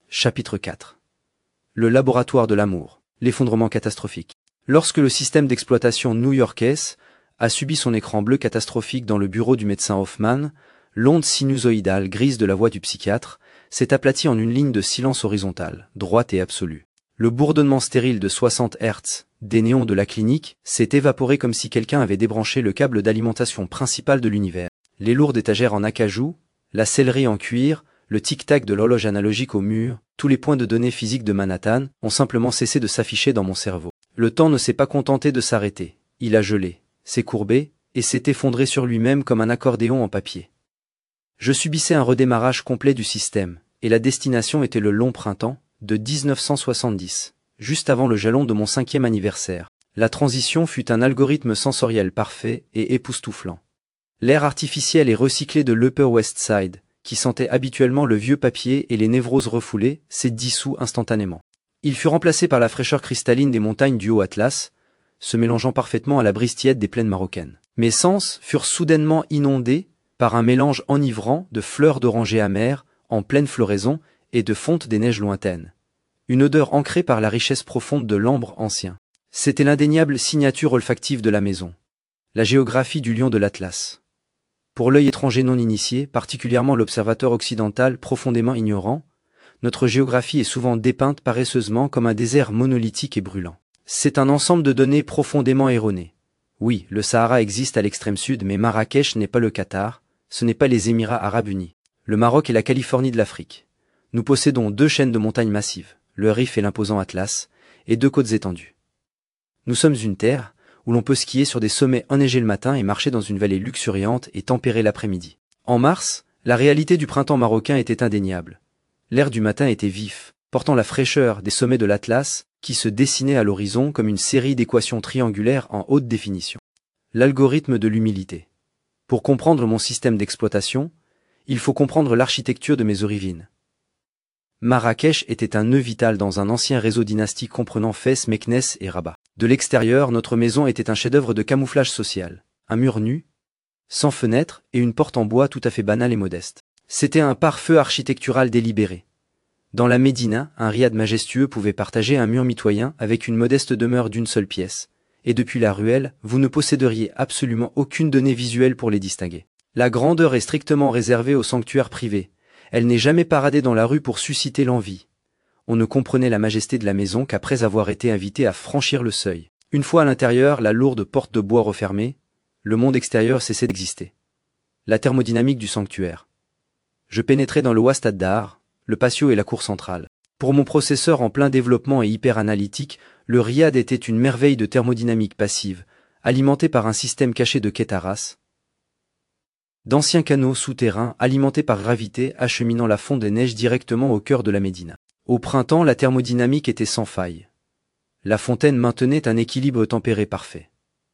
Chapitre 4. Le laboratoire de l'amour. L'effondrement catastrophique. Lorsque le système d'exploitation new-yorkais a subi son écran bleu catastrophique dans le bureau du médecin Hoffman, l'onde sinusoïdale grise de la voix du psychiatre s'est aplatie en une ligne de silence horizontale, droite et absolue. Le bourdonnement stérile de 60 Hz des néons de la clinique s'est évaporé comme si quelqu'un avait débranché le câble d'alimentation principal de l'univers. Les lourdes étagères en acajou, la sellerie en cuir, le tic-tac de l'horloge analogique au mur, tous les points de données physiques de Manhattan ont simplement cessé de s'afficher dans mon cerveau. Le temps ne s'est pas contenté de s'arrêter. Il a gelé, s'est courbé, et s'est effondré sur lui-même comme un accordéon en papier. Je subissais un redémarrage complet du système, et la destination était le long printemps de 1970, juste avant le jalon de mon 5e anniversaire. La transition fut un algorithme sensoriel parfait et époustouflant. L'air artificiel et recyclé de l'Upper West Side, qui sentait habituellement le vieux papier et les névroses refoulées, s'est dissous instantanément. Il fut remplacé par la fraîcheur cristalline des montagnes du Haut-Atlas, se mélangeant parfaitement à la brise tiède des plaines marocaines. Mes sens furent soudainement inondés par un mélange enivrant de fleurs d'oranger amères, en pleine floraison, et de fonte des neiges lointaines. Une odeur ancrée par la richesse profonde de l'ambre ancien. C'était l'indéniable signature olfactive de la maison. La géographie du lion de l'Atlas. Pour l'œil étranger non initié, particulièrement l'observateur occidental profondément ignorant, notre géographie est souvent dépeinte paresseusement comme un désert monolithique et brûlant. C'est un ensemble de données profondément erronées. Oui, le Sahara existe à l'extrême sud, mais Marrakech n'est pas le Qatar, ce n'est pas les Émirats arabes unis. Le Maroc est la Californie de l'Afrique. Nous possédons 2 chaînes de montagnes massives, le Rif et l'imposant Atlas, et 2 côtes étendues. Nous sommes une terre où l'on peut skier sur des sommets enneigés le matin et marcher dans une vallée luxuriante et tempérée l'après-midi. En mars, la réalité du printemps marocain était indéniable. L'air du matin était vif, portant la fraîcheur des sommets de l'Atlas, qui se dessinaient à l'horizon comme une série d'équations triangulaires en haute définition. L'algorithme de l'humilité. Pour comprendre mon système d'exploitation, il faut comprendre l'architecture de mes origines. Marrakech était un nœud vital dans un ancien réseau dynastique comprenant Fès, Meknès et Rabat. De l'extérieur, notre maison était un chef-d'œuvre de camouflage social. Un mur nu, sans fenêtre et une porte en bois tout à fait banale et modeste. C'était un pare-feu architectural délibéré. Dans la Médina, un riad majestueux pouvait partager un mur mitoyen avec une modeste demeure d'une seule pièce. Et depuis la ruelle, vous ne posséderiez absolument aucune donnée visuelle pour les distinguer. La grandeur est strictement réservée aux sanctuaires privés. Elle n'est jamais paradée dans la rue pour susciter l'envie. On ne comprenait la majesté de la maison qu'après avoir été invité à franchir le seuil. Une fois à l'intérieur, la lourde porte de bois refermée, le monde extérieur cessait d'exister. La thermodynamique du sanctuaire. Je pénétrais dans le Wast ad-Dahar, le patio et la cour centrale. Pour mon processeur en plein développement et hyper-analytique, le riad était une merveille de thermodynamique passive, alimentée par un système caché de Kétaras, d'anciens canaux souterrains alimentés par gravité acheminant la fonte des neiges directement au cœur de la Médina. Au printemps, la thermodynamique était sans faille. La fontaine maintenait un équilibre tempéré parfait.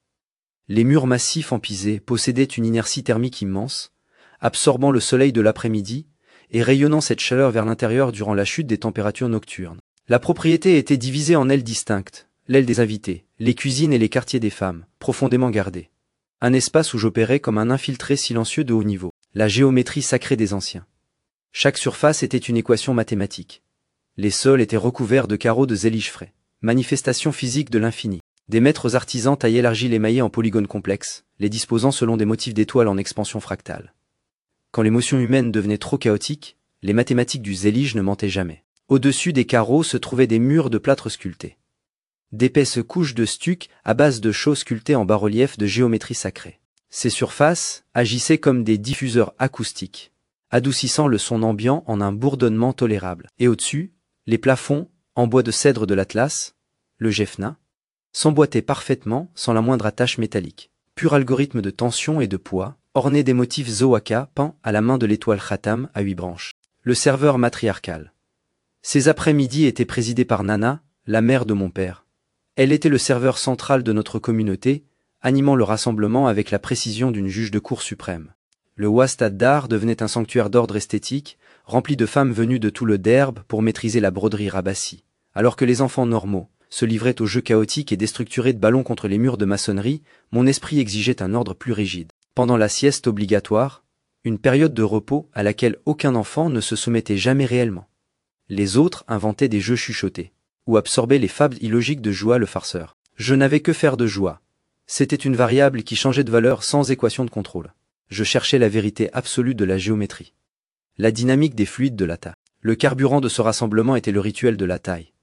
Les murs massifs empisés possédaient une inertie thermique immense, absorbant le soleil de l'après-midi et rayonnant cette chaleur vers l'intérieur durant la chute des températures nocturnes. La propriété était divisée en ailes distinctes, l'aile des invités, les cuisines et les quartiers des femmes, profondément gardés. Un espace où j'opérais comme un infiltré silencieux de haut niveau, la géométrie sacrée des anciens. Chaque surface était une équation mathématique. Les sols étaient recouverts de carreaux de zélige frais, manifestation physique de l'infini. Des maîtres artisans taillaient l'argile émaillée en polygones complexes, les disposant selon des motifs d'étoiles en expansion fractale. Quand l'émotion humaine devenait trop chaotique, les mathématiques du zélige ne mentaient jamais. Au-dessus des carreaux se trouvaient des murs de plâtre sculptés. D'épaisses couches de stuc à base de chaux sculptées en bas-relief de géométrie sacrée. Ces surfaces agissaient comme des diffuseurs acoustiques, adoucissant le son ambiant en un bourdonnement tolérable. Et au-dessus, les plafonds, en bois de cèdre de l'Atlas, le Jeffna, s'emboîtaient parfaitement sans la moindre attache métallique. Pur algorithme de tension et de poids, orné des motifs Zohaka peints à la main de l'étoile Khatam à 8 branches. Le serveur matriarcal. Ces après-midi étaient présidés par Nana, la mère de mon père. Elle était le serveur central de notre communauté, animant le rassemblement avec la précision d'une juge de cour suprême. Le Wast ad-Dahar devenait un sanctuaire d'ordre esthétique, rempli de femmes venues de tout le derbe pour maîtriser la broderie rabassie, alors que les enfants normaux se livraient aux jeux chaotiques et déstructurés de ballons contre les murs de maçonnerie. Mon esprit exigeait un ordre plus rigide. Pendant la sieste obligatoire, une période de repos à laquelle aucun enfant ne se soumettait jamais réellement. Les autres inventaient des jeux chuchotés, ou absorbaient les fables illogiques de Joie le farceur. Je n'avais que faire de Joie. C'était une variable qui changeait de valeur sans équation de contrôle. Je cherchais la vérité absolue de la géométrie. La dynamique des fluides de la taille. Le carburant de ce rassemblement était le rituel de la taille.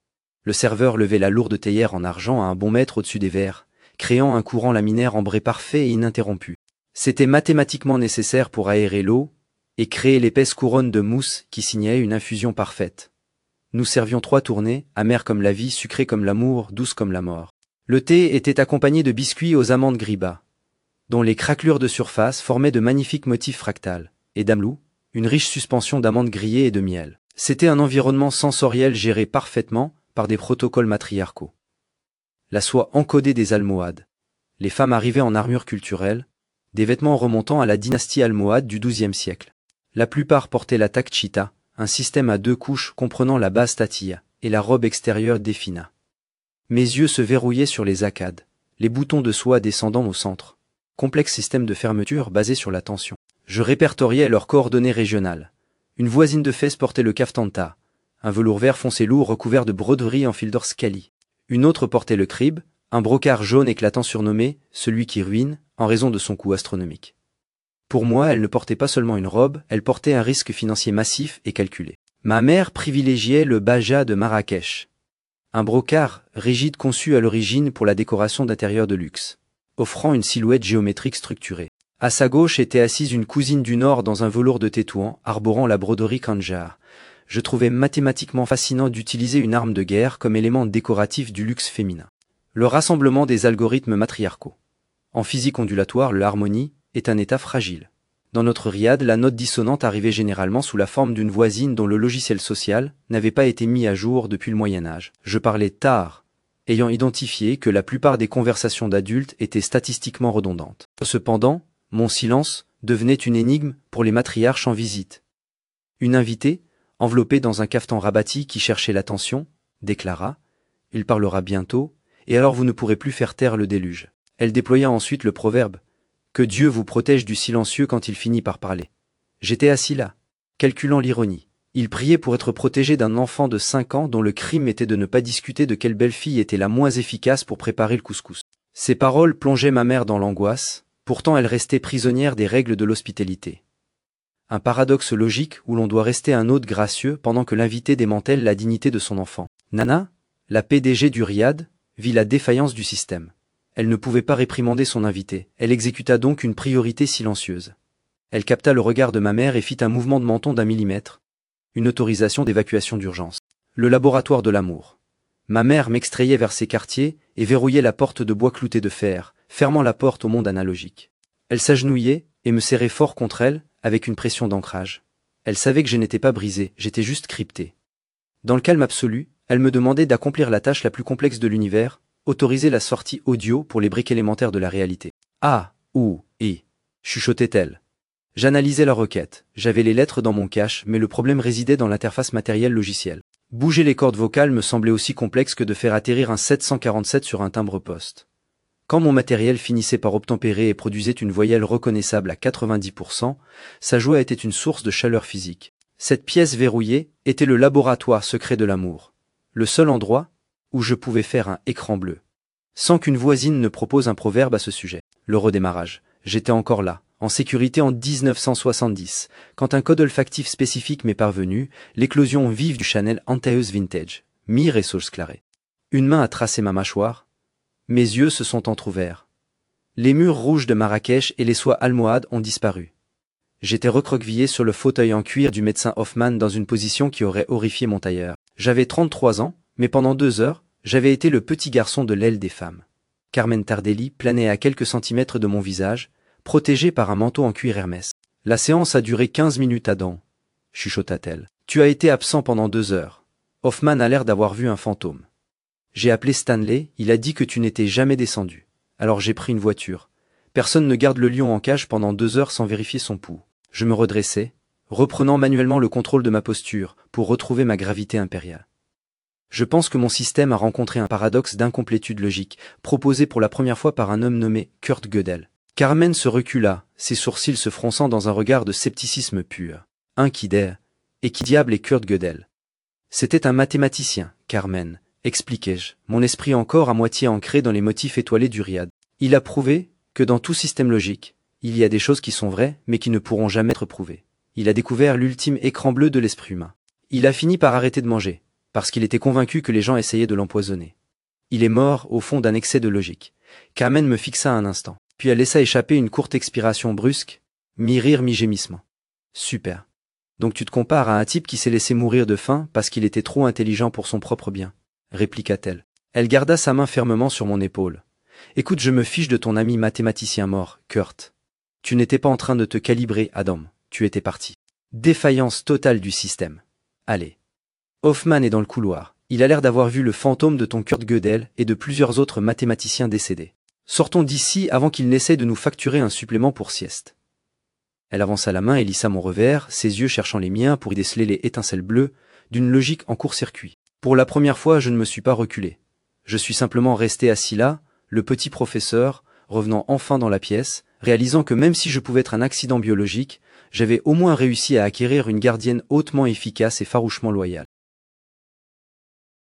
Le serveur levait la lourde théière en argent à un bon mètre au-dessus des verres, créant un courant laminaire ambré parfait et ininterrompu. C'était mathématiquement nécessaire pour aérer l'eau et créer l'épaisse couronne de mousse qui signait une infusion parfaite. Nous servions 3 tournées, amères comme la vie, sucrées comme l'amour, douces comme la mort. Le thé était accompagné de biscuits aux amandes griba, dont les craquelures de surface formaient de magnifiques motifs fractales, et d'amlou, une riche suspension d'amandes grillées et de miel. C'était un environnement sensoriel géré parfaitement par des protocoles matriarcaux. La soie encodée des almohades. Les femmes arrivaient en armure culturelle, des vêtements remontant à la dynastie almohade du XIIe siècle. La plupart portaient la takchita, un système à 2 couches comprenant la base tatilla et la robe extérieure défina. Mes yeux se verrouillaient sur les acades, les boutons de soie descendant au centre. Complexe système de fermeture basé sur la tension. Je répertoriais leurs coordonnées régionales. Une voisine de Fès portait le kaftanta, un velours vert foncé lourd recouvert de broderies en fil d'or scali. Une autre portait le crib, un brocart jaune éclatant surnommé « celui qui ruine » en raison de son coût astronomique. Pour moi, elle ne portait pas seulement une robe, elle portait un risque financier massif et calculé. Ma mère privilégiait le baja de Marrakech, un brocart rigide conçu à l'origine pour la décoration d'intérieur de luxe, offrant une silhouette géométrique structurée. À sa gauche était assise une cousine du Nord dans un velours de Tétouan, arborant la broderie Kandjar. Je trouvais mathématiquement fascinant d'utiliser une arme de guerre comme élément décoratif du luxe féminin. Le rassemblement des algorithmes matriarcaux. En physique ondulatoire, l'harmonie est un état fragile. Dans notre riad, la note dissonante arrivait généralement sous la forme d'une voisine dont le logiciel social n'avait pas été mis à jour depuis le Moyen-Âge. Je parlais tard, ayant identifié que la plupart des conversations d'adultes étaient statistiquement redondantes. Cependant, mon silence devenait une énigme pour les matriarches en visite. Une invitée, enveloppée dans un cafetan rabati qui cherchait l'attention, déclara « Il parlera bientôt, et alors vous ne pourrez plus faire taire le déluge. » Elle déploya ensuite le proverbe « Que Dieu vous protège du silencieux quand il finit par parler. » J'étais assis là, calculant l'ironie. Il priait pour être protégé d'un enfant de 5 ans dont le crime était de ne pas discuter de quelle belle-fille était la moins efficace pour préparer le couscous. Ces paroles plongeaient ma mère dans l'angoisse, pourtant elle restait prisonnière des règles de l'hospitalité. Un paradoxe logique où l'on doit rester un hôte gracieux pendant que l'invité démantèle la dignité de son enfant. Nana, la PDG du Riad, vit la défaillance du système. Elle ne pouvait pas réprimander son invité, elle exécuta donc une priorité silencieuse. Elle capta le regard de ma mère et fit un mouvement de menton d'1 millimètre. Une autorisation d'évacuation d'urgence. Le laboratoire de l'amour. Ma mère m'extrayait vers ses quartiers et verrouillait la porte de bois clouté de fer, fermant la porte au monde analogique. Elle s'agenouillait et me serrait fort contre elle, avec une pression d'ancrage. Elle savait que je n'étais pas brisé, j'étais juste crypté. Dans le calme absolu, elle me demandait d'accomplir la tâche la plus complexe de l'univers, autoriser la sortie audio pour les briques élémentaires de la réalité. Ah, ou, et, chuchotait-elle. J'analysais la requête, j'avais les lettres dans mon cache, mais le problème résidait dans l'interface matérielle logicielle. Bouger les cordes vocales me semblait aussi complexe que de faire atterrir un 747 sur un timbre-poste. Quand mon matériel finissait par obtempérer et produisait une voyelle reconnaissable à 90%, sa joie était une source de chaleur physique. Cette pièce verrouillée était le laboratoire secret de l'amour. Le seul endroit où je pouvais faire un écran bleu. Sans qu'une voisine ne propose un proverbe à ce sujet. Le redémarrage. J'étais encore là, en sécurité en 1970, quand un code olfactif spécifique m'est parvenu, l'éclosion vive du Chanel Antaeus Vintage. Mire et sauce clarée. Une main a tracé ma mâchoire. Mes yeux se sont entr'ouverts. Les murs rouges de Marrakech et les soies almohades ont disparu. J'étais recroquevillé sur le fauteuil en cuir du médecin Hoffman dans une position qui aurait horrifié mon tailleur. J'avais 33 ans, mais pendant 2 heures, j'avais été le petit garçon de l'aile des femmes. Carmen Tardelli planait à quelques centimètres de mon visage, protégé par un manteau en cuir Hermès. La séance a duré 15 minutes, Adam, chuchota-t-elle. Tu as été absent pendant 2 heures. Hoffman a l'air d'avoir vu un fantôme. J'ai appelé Stanley, il a dit que tu n'étais jamais descendu. Alors j'ai pris une voiture. Personne ne garde le lion en cage pendant 2 heures sans vérifier son pouls. Je me redressai, reprenant manuellement le contrôle de ma posture pour retrouver ma gravité impériale. Je pense que mon système a rencontré un paradoxe d'incomplétude logique, proposé pour la première fois par un homme nommé Kurt Gödel. Carmen se recula, ses sourcils se fronçant dans un regard de scepticisme pur. Et qui diable est Kurt Gödel? C'était un mathématicien, Carmen, expliquai-je, mon esprit encore à moitié ancré dans les motifs étoilés du riad. Il a prouvé que dans tout système logique, il y a des choses qui sont vraies, mais qui ne pourront jamais être prouvées. Il a découvert l'ultime écran bleu de l'esprit humain. Il a fini par arrêter de manger, parce qu'il était convaincu que les gens essayaient de l'empoisonner. Il est mort au fond d'un excès de logique. Carmen me fixa un instant, puis elle laissa échapper une courte expiration brusque, mi-rire mi-gémissement. Super. Donc tu te compares à un type qui s'est laissé mourir de faim parce qu'il était trop intelligent pour son propre bien, répliqua-t-elle. Elle garda sa main fermement sur mon épaule. Écoute, je me fiche de ton ami mathématicien mort, Kurt. Tu n'étais pas en train de te calibrer, Adam. Tu étais parti. Défaillance totale du système. Allez. Hoffman est dans le couloir. Il a l'air d'avoir vu le fantôme de ton Kurt Gödel et de plusieurs autres mathématiciens décédés. Sortons d'ici avant qu'il n'essaie de nous facturer un supplément pour sieste. Elle avança la main et lissa mon revers, ses yeux cherchant les miens pour y déceler les étincelles bleues d'une logique en court-circuit. Pour la première fois, je ne me suis pas reculé. Je suis simplement resté assis là, le petit professeur, revenant enfin dans la pièce, réalisant que même si je pouvais être un accident biologique, j'avais au moins réussi à acquérir une gardienne hautement efficace et farouchement loyale.